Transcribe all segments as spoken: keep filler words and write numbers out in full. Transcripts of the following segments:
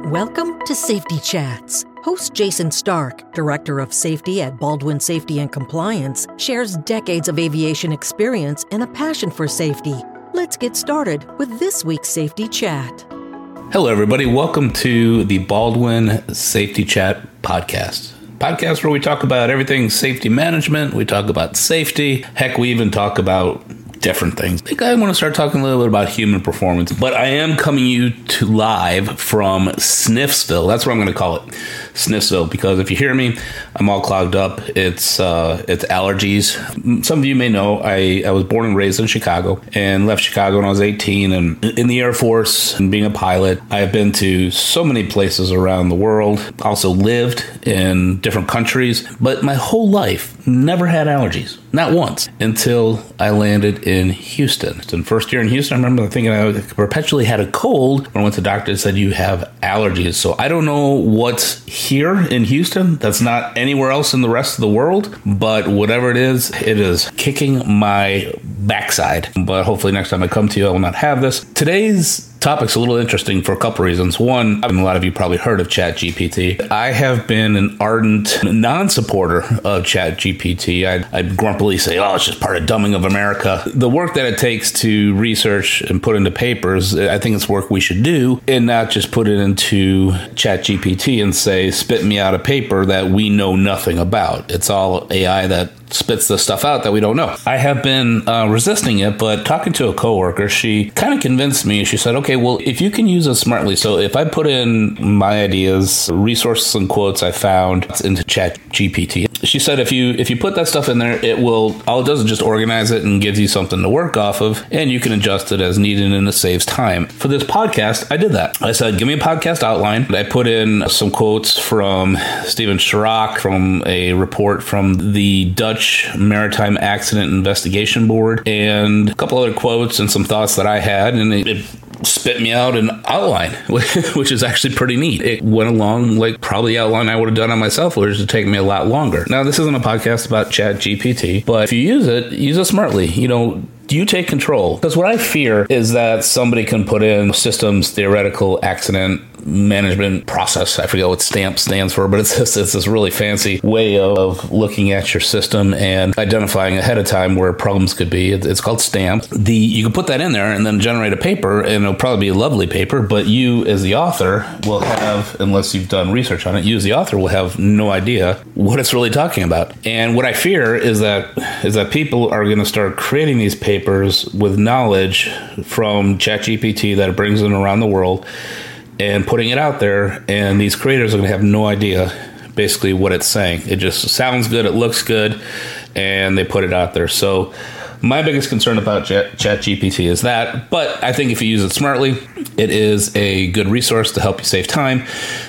Welcome to Safety Chats. Host Jason Stark, Director of Safety at Baldwin Safety and Compliance, shares decades of aviation experience and a passion for safety. Let's get started with this week's Safety Chat. Hello, everybody. Welcome to the Baldwin Safety Chat podcast. Podcast where we talk about everything safety management. We talk about safety. Heck, we even talk about different things. I think I want to start talking a little bit about human performance, but I am coming you to live from Sniffsville. That's what I'm going to call it, Sniffsville, because if you hear me, I'm all clogged up. It's uh, it's allergies. Some of you may know I, I was born and raised in Chicago and left Chicago when I was eighteen, and in the Air Force and being a pilot, I have been to so many places around the world, also lived in different countries, but my whole life never had allergies. Not once, until I landed in Houston. In first year in Houston, I remember thinking I perpetually had a cold. When I went to the doctor, and said, you have allergies. So I don't know what's here in Houston that's not anywhere else in the rest of the world, but whatever it is, it is kicking my backside. But hopefully next time I come to you, I will not have this. Today's topic's a little interesting for a couple reasons. One, I mean, a lot of you probably heard of ChatGPT. I have been an ardent non-supporter of ChatGPT. I'd, I'd grumpily say, oh, it's just part of dumbing of America. The work that it takes to research and put into papers, I think it's work we should do, and not just put it into ChatGPT and say, spit me out a paper that we know nothing about. It's all A I that spits the stuff out that we don't know. I have been uh, resisting it, but talking to a coworker, she kind of convinced me. She said, okay, well, if you can use it smartly, so if I put in my ideas, resources and quotes I found into ChatGPT, she said if you if you put that stuff in there, it will, all it does is just organize it and gives you something to work off of, and you can adjust it as needed, and it saves time. For this podcast, I did that. I said, give me a podcast outline. I put in some quotes from Steven Schrock, from a report from the Dutch Maritime Accident Investigation Board, and a couple other quotes and some thoughts that I had, and it, it spit me out an outline, which is actually pretty neat. It went along like probably the outline I would have done on myself, which would take me a lot longer. Now, this isn't a podcast about ChatGPT, but if you use it, use it smartly. You know, you take control. Because what I fear is that somebody can put in systems theoretical accident management process. I forget what STAMP stands for, but it's just, it's this really fancy way of looking at your system and identifying ahead of time where problems could be. It's called STAMP. The you can put that in there and then generate a paper, and it'll probably be a lovely paper, but you as the author will have, unless you've done research on it, you as the author will have no idea what it's really talking about. And what I fear is that is that people are going to start creating these papers with knowledge from ChatGPT that it brings in around the world, and putting it out there, and these creators are going to have no idea basically what it's saying. It just sounds good, it looks good, and they put it out there. So my biggest concern about ChatGPT is that, but I think if you use it smartly, it is a good resource to help you save time.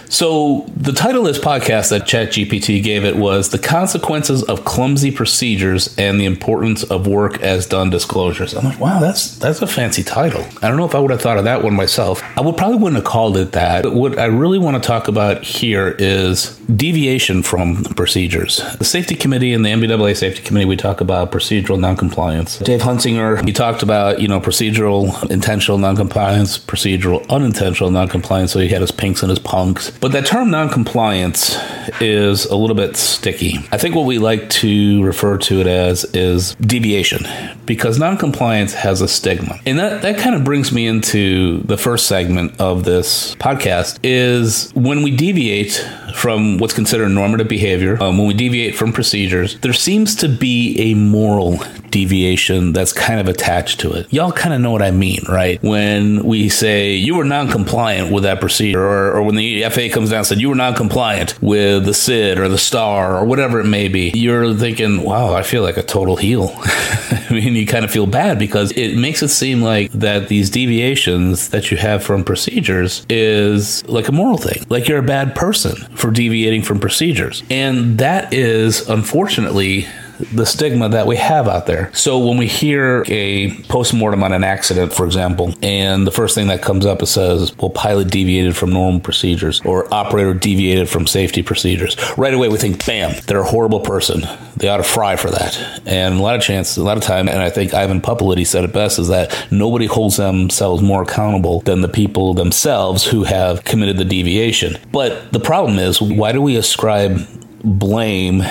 So the title of this podcast that ChatGPT gave it was The Consequences of Clumsy Procedures and the Importance of Work as Done Disclosures. I'm like, wow, that's that's a fancy title. I don't know if I would have thought of that one myself. I would probably wouldn't have called it that. But what I really want to talk about here is deviation from procedures. The Safety Committee and the N B A A Safety Committee, we talk about procedural noncompliance. Dave Hunsinger, he talked about, you know, procedural intentional noncompliance, procedural unintentional noncompliance. So he had his pinks and his punks. But that term noncompliance is a little bit sticky. I think what we like to refer to it as is deviation, because noncompliance has a stigma. And that, that kind of brings me into the first segment of this podcast, is when we deviate from what's considered normative behavior, um, when we deviate from procedures, there seems to be a moral deviation that's kind of attached to it. Y'all kind of know what I mean, right? When we say you were non-compliant with that procedure, or, or when the F A A comes down and said you were non-compliant with the S I D or the STAR or whatever it may be, you're thinking, wow, I feel like a total heel. I mean, you kind of feel bad because it makes it seem like that these deviations that you have from procedures is like a moral thing, like you're a bad person for deviating from procedures. And that is, unfortunately, the stigma that we have out there. So when we hear a postmortem on an accident, for example, and the first thing that comes up, it says, well, pilot deviated from normal procedures or operator deviated from safety procedures. Right away, we think, bam, they're a horrible person. They ought to fry for that. And a lot of chance, a lot of time, and I think Ivan Popoliti said it best, is that nobody holds themselves more accountable than the people themselves who have committed the deviation. But the problem is, why do we ascribe blame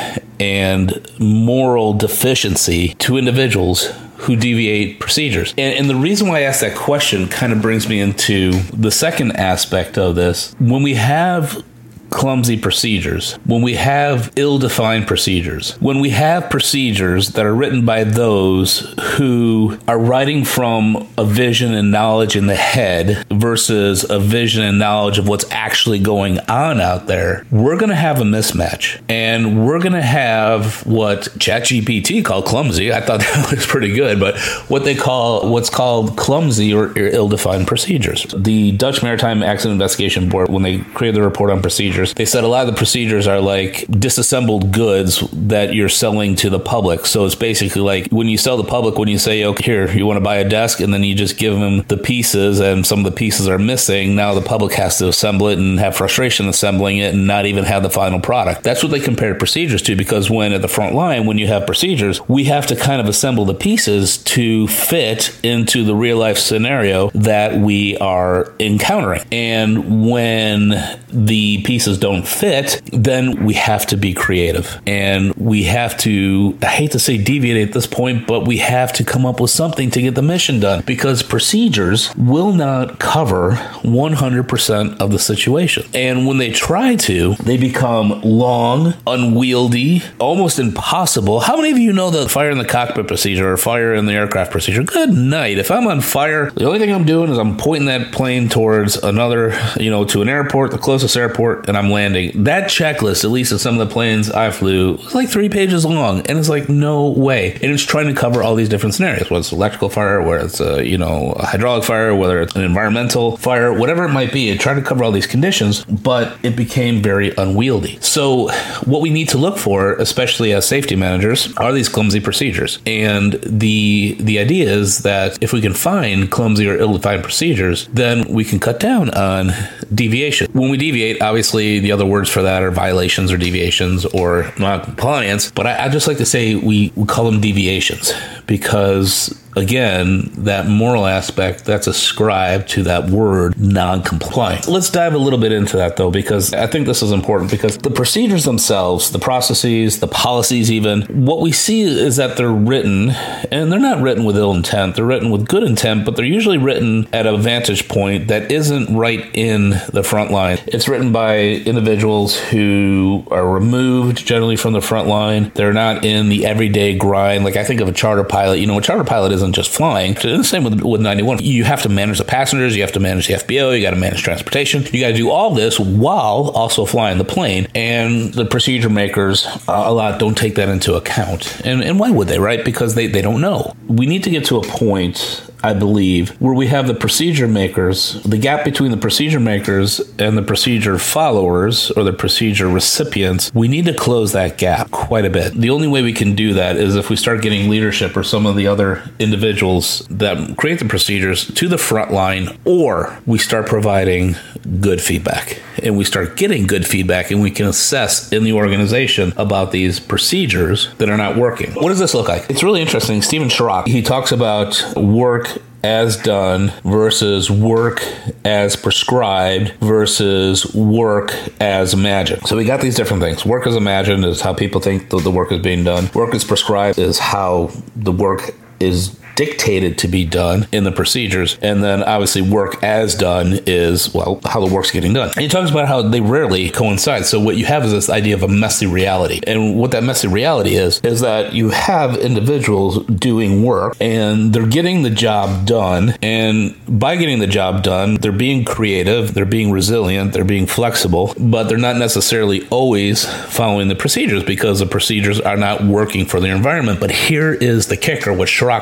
and moral deficiency to individuals who deviate procedures? And, and the reason why I asked that question kind of brings me into the second aspect of this. When we have clumsy procedures, when we have ill-defined procedures, when we have procedures that are written by those who are writing from a vision and knowledge in the head versus a vision and knowledge of what's actually going on out there, we're going to have a mismatch. And we're going to have what ChatGPT called clumsy. I thought that was pretty good, but what they call, what's called clumsy or ill-defined procedures. The Dutch Maritime Accident Investigation Board, when they created the report on procedures, they said a lot of the procedures are like disassembled goods that you're selling to the public. So it's basically like when you sell the public, when you say, okay, here, you want to buy a desk, and then you just give them the pieces and some of the pieces are missing. Now the public has to assemble it and have frustration assembling it and not even have the final product. That's what they compared procedures to, because when at the front line, when you have procedures, we have to kind of assemble the pieces to fit into the real life scenario that we are encountering. And when the pieces don't fit, then we have to be creative. And we have to, I hate to say deviate at this point, but we have to come up with something to get the mission done, because procedures will not cover one hundred percent of the situation. And when they try to, they become long, unwieldy, almost impossible. How many of you know the fire in the cockpit procedure or fire in the aircraft procedure? Good night. If I'm on fire, the only thing I'm doing is I'm pointing that plane towards another, you know, to an airport, the closest airport, and I'm landing. That checklist, at least in some of the planes I flew, was like three pages long. And it's like, no way. And it's trying to cover all these different scenarios, whether it's electrical fire, whether it's a, you know, a hydraulic fire, whether it's an environmental fire, whatever it might be. It tried to cover all these conditions, but it became very unwieldy. So what we need to look for, especially as safety managers, are these clumsy procedures. And the the idea is that if we can find clumsy or ill-defined procedures, then we can cut down on deviation. When we deviate, obviously the other words for that are violations or deviations or non-compliance, but I, I just like to say we, we call them deviations because, again, that moral aspect that's ascribed to that word non-compliant. Let's dive a little bit into that, though, because I think this is important, because the procedures themselves, the processes, the policies even, what we see is that they're written, and they're not written with ill intent, they're written with good intent, but they're usually written at a vantage point that isn't right in the front line. It's written by individuals who are removed generally from the front line. They're not in the everyday grind. Like I think of a charter pilot. You know, a charter pilot isn't just flying. It's the same with, with ninety-one. You have to manage the passengers. You have to manage the F B O. You got to manage transportation. You got to do all this while also flying the plane. And the procedure makers, uh, a lot don't take that into account. And, and why would they, right? Because they, they don't know. We need to get to a point, I believe, where we have the procedure makers, the gap between the procedure makers and the procedure followers or the procedure recipients. We need to close that gap quite a bit. The only way we can do that is if we start getting leadership or some of the other individuals that create the procedures to the front line, or we start providing good feedback and we start getting good feedback and we can assess in the organization about these procedures that are not working. What does this look like? It's really interesting. Stephen Schrock, he talks about work as done versus work as prescribed versus work as imagined. So we got these different things. Work as imagined is how people think the, the work is being done. Work as prescribed is how the work is dictated to be done in the procedures. And then obviously work as done is, well, how the work's getting done. And he talks about how they rarely coincide. So what you have is this idea of a messy reality. And what that messy reality is, is that you have individuals doing work and they're getting the job done. And by getting the job done, they're being creative, they're being resilient, they're being flexible, but they're not necessarily always following the procedures because the procedures are not working for their environment. But here is the kicker. What Schrock found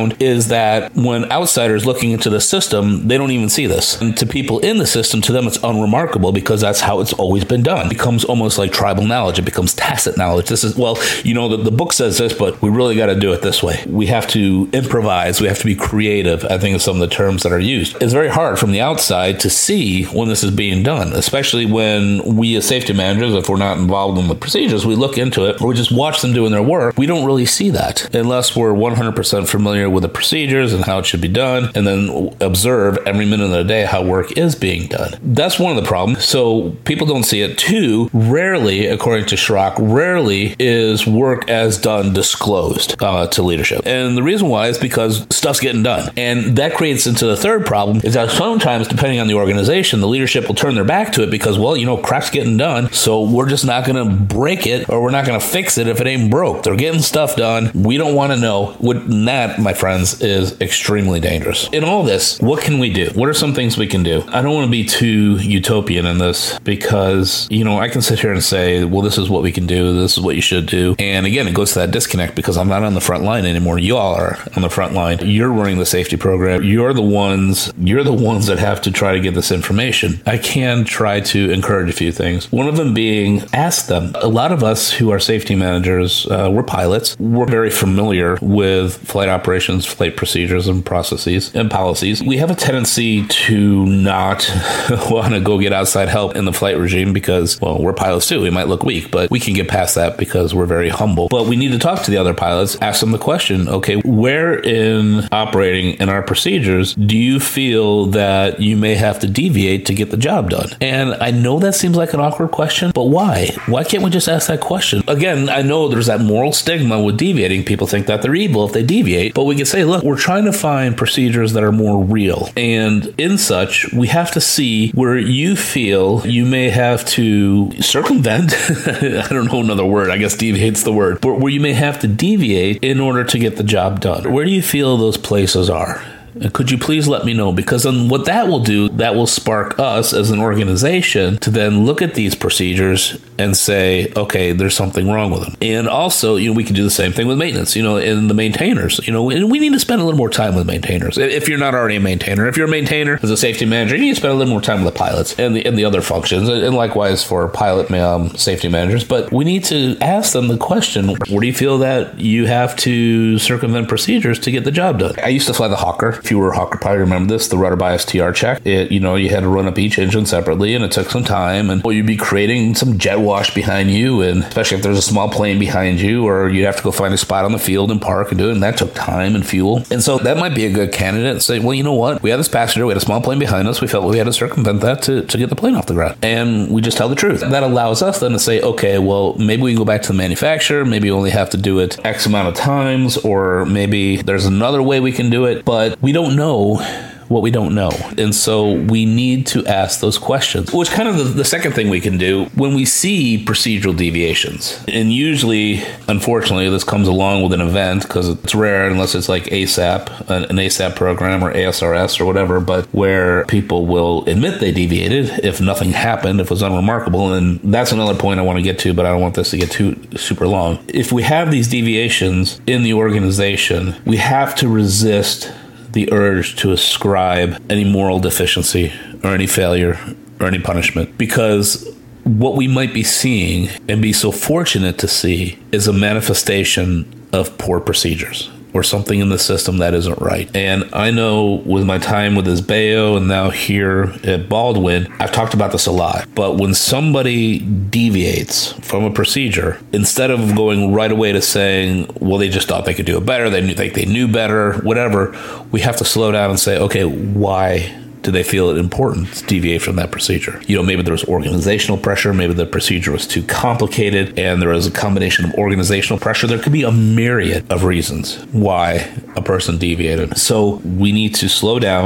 found is that when outsiders looking into the system, they don't even see this. And to people in the system, to them, it's unremarkable because that's how it's always been done. It becomes almost like tribal knowledge. It becomes tacit knowledge. This is, well, you know, the, the book says this, but we really got to do it this way. We have to improvise. We have to be creative, I think, is some of the terms that are used. It's very hard from the outside to see when this is being done, especially when we as safety managers, if we're not involved in the procedures, we look into it or we just watch them doing their work. We don't really see that unless we're one hundred percent familiar with the procedures and how it should be done, and then observe every minute of the day how work is being done. That's one of the problems. So people don't see it. Two, rarely, according to Schrock, rarely is work as done disclosed uh, to leadership. And the reason why is because stuff's getting done. And that creates into the third problem is that sometimes, depending on the organization, the leadership will turn their back to it because, well, you know, crap's getting done, so we're just not going to break it or we're not going to fix it if it ain't broke. They're getting stuff done. We don't want to know. What that, my friends, is extremely dangerous. In all this, what can we do? What are some things we can do? I don't want to be too utopian in this because, you know, I can sit here and say, well, this is what we can do. This is what you should do. And again, it goes to that disconnect because I'm not on the front line anymore. You all are on the front line. You're running the safety program. You're the ones, you're the ones that have to try to get this information. I can try to encourage a few things. One of them being, ask them. A lot of us who are safety managers, uh, we're pilots. We're very familiar with flight operations, flight procedures and processes and policies. We have a tendency to not want to go get outside help in the flight regime because, well, we're pilots too. We might look weak, but we can get past that because we're very humble. But we need to talk to the other pilots, ask them the question, okay, where in operating in our procedures do you feel that you may have to deviate to get the job done? And I know that seems like an awkward question, but why? Why can't we just ask that question? Again, I know there's that moral stigma with deviating. People think that they're evil if they deviate, but we can say, look, we're trying to find procedures that are more real. And in such, we have to see where you feel you may have to circumvent, I don't know another word, I guess deviate's the word, but where you may have to deviate in order to get the job done. Where do you feel those places are? Could you please let me know? Because then what that will do, that will spark us as an organization to then look at these procedures and say, okay, there's something wrong with them. And also, you know, we can do the same thing with maintenance, you know, and the maintainers, you know, and we need to spend a little more time with maintainers. If you're not already a maintainer, if you're a maintainer as a safety manager, you need to spend a little more time with the pilots and the, and the other functions, and likewise for pilot um, safety managers. But we need to ask them the question, where do you feel that you have to circumvent procedures to get the job done? I used to fly the Hawker. If you were a Hawker pilot, remember this, the rudder bias T R check. It, you know, you had to run up each engine separately, and it took some time, and well, you'd be creating some jet wash behind you, and especially if there's a small plane behind you, or you'd have to go find a spot on the field and park and do it, and that took time and fuel. And so that might be a good candidate and say, well, you know what? We had this passenger, we had a small plane behind us, we felt we had to circumvent that to, to get the plane off the ground. And we just tell the truth. That allows us then to say, okay, well, maybe we can go back to the manufacturer, maybe we only have to do it X amount of times, or maybe there's another way we can do it, but we don't know what we don't know. And so we need to ask those questions, which kind of the, the second thing we can do when we see procedural deviations. And usually, unfortunately, this comes along with an event because it's rare unless it's like ASAP, an, an ASAP program or A S R S or whatever, but where people will admit they deviated if nothing happened, if it was unremarkable. And that's another point I want to get to, but I don't want this to get too super long. If we have these deviations in the organization, we have to resist the urge to ascribe any moral deficiency or any failure or any punishment, because what we might be seeing and be so fortunate to see is a manifestation of poor procedures or something in the system that isn't right. And I know with my time with Isbeo and now here at Baldwin, I've talked about this a lot, but when somebody deviates from a procedure, instead of going right away to saying, well, they just thought they could do it better, they knew, think they knew better, whatever, we have to slow down and say, okay, why do they feel it important to deviate from that procedure? You know, maybe there was organizational pressure, maybe the procedure was too complicated, and there was a combination of organizational pressure. There could be a myriad of reasons why a person deviated. So we need to slow down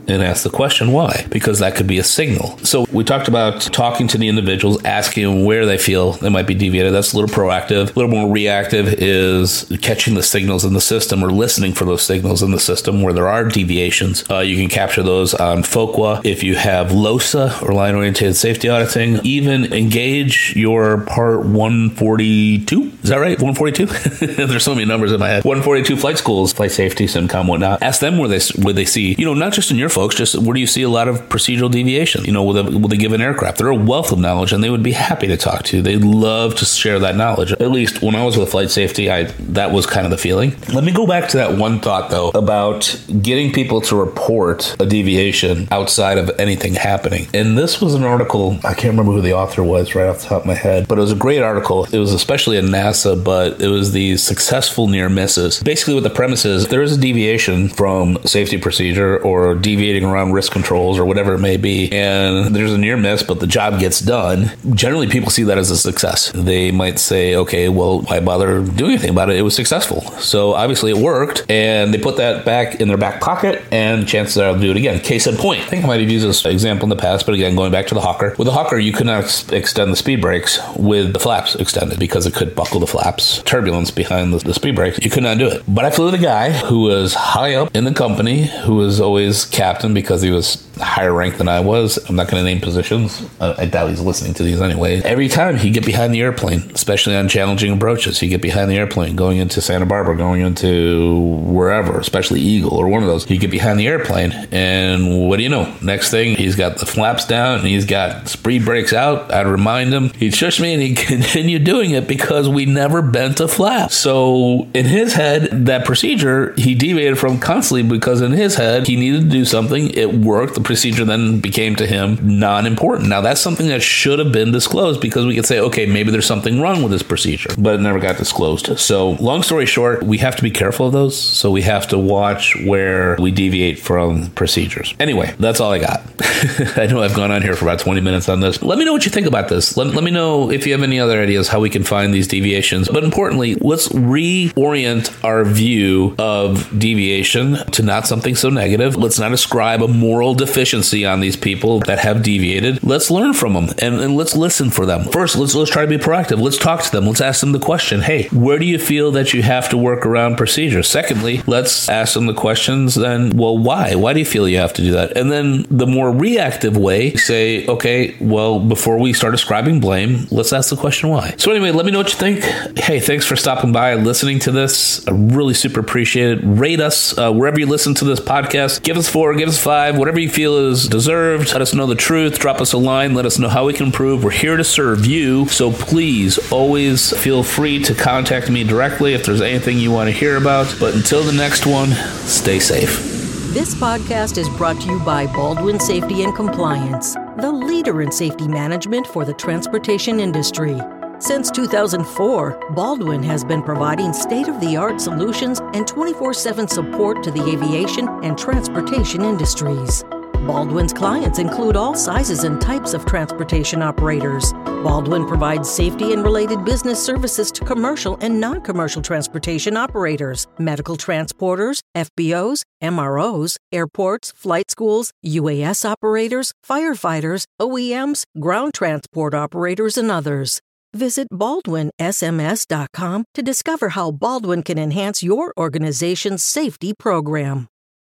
and ask the question why, because that could be a signal. So we talked about talking to the individuals, asking them where they feel they might be deviated. That's a little proactive. A little more reactive is catching the signals in the system or listening for those signals in the system where there are deviations. Uh, you can capture those on FOQA. If you have LOSA or line-oriented safety auditing, even engage your part one forty-two. Is that right? one forty-two? There's so many numbers in my head. one forty-two flight schools, flight safety, SimCom, whatnot. Ask them where they where they see, you know, not just in your folks, just where do you see a lot of procedural deviation, you know, with a, with a given aircraft. They're a wealth of knowledge and they would be happy to talk to you. They love to share that knowledge. At least when I was with flight safety, I that was kind of the feeling. Let me go back to that one thought, though, about getting people to report a deviation outside of anything happening. And this was an article, I can't remember who the author was right off the top of my head, but it was a great article. It was especially in NASA, but it was the successful near misses. Basically what the premise is, there is a deviation from safety procedure or deviating around risk controls or whatever it may be, and there's a near miss, but the job gets done. Generally, people see that as a success. They might say, okay, well, why bother doing anything about it? It was successful. So obviously it worked, and they put that back in their back pocket, and chances are they'll do it again. Case in point, I think I might have used this example in the past, but again, going back to the Hawker. With the Hawker, you could not ex- extend the speed brakes with the flaps extended because it could buckle the flaps, turbulence behind the, the speed brakes. You could not do it. But I flew with a guy who was high up in the company, who was always captain because he was higher ranked than I was. I'm not going to name positions. I, I doubt he's listening to these anyway. Every time he'd get behind the airplane, especially on challenging approaches, he'd get behind the airplane, going into Santa Barbara, going into wherever, especially Eagle or one of those. He'd get behind the airplane, and what do you know? Next thing, he's got the flaps down, and he's got speed brakes out. I'd remind him. He'd shush me, and he'd continue doing it because we never bent a flap. So in his head, that procedure, he deviated from constantly because in his head, he needed to do something. It worked. The procedure then became to him non-important. Now, that's something that should have been disclosed because we could say, okay, maybe there's something wrong with this procedure, but it never got disclosed. So long story short, we have to be careful of those. So we have to watch where we deviate from procedures. Anyway, that's all I got. I know I've gone on here for about twenty minutes on this. Let me know what you think about this. Let, let me know if you have any other ideas how we can find these deviations. But importantly, let's reorient our view of deviation to not something so negative. Let's not ascribe a moral deficiency on these people that have deviated. Let's learn from them and, and let's listen for them. First, let's let's try to be proactive. Let's talk to them. Let's ask them the question, hey, where do you feel that you have to work around procedures? Secondly, let's ask them the questions then, well, why? Why do you feel you have to do that? And then the more reactive way, say, okay, well, before we start ascribing blame, let's ask the question why. So anyway, let me know what you think. Hey, thanks for stopping by and listening to this. I really super appreciate it. Rate us uh, wherever you listen to this podcast. Give us four, give us five, whatever you feel is deserved. Let us know the truth. Drop us a line. Let us know how we can improve. We're here to serve you. So please always feel free to contact me directly if there's anything you want to hear about. But until the next one, stay safe. This podcast is brought to you by Baldwin Safety and Compliance, the leader in safety management for the transportation industry. Since two thousand four, Baldwin has been providing state-of-the-art solutions and twenty-four seven support to the aviation and transportation industries. Baldwin's clients include all sizes and types of transportation operators. Baldwin provides safety and related business services to commercial and non-commercial transportation operators, medical transporters, F B Os, M R Os, airports, flight schools, U A S operators, firefighters, O E Ms, ground transport operators, and others. Visit Baldwin S M S dot com to discover how Baldwin can enhance your organization's safety program.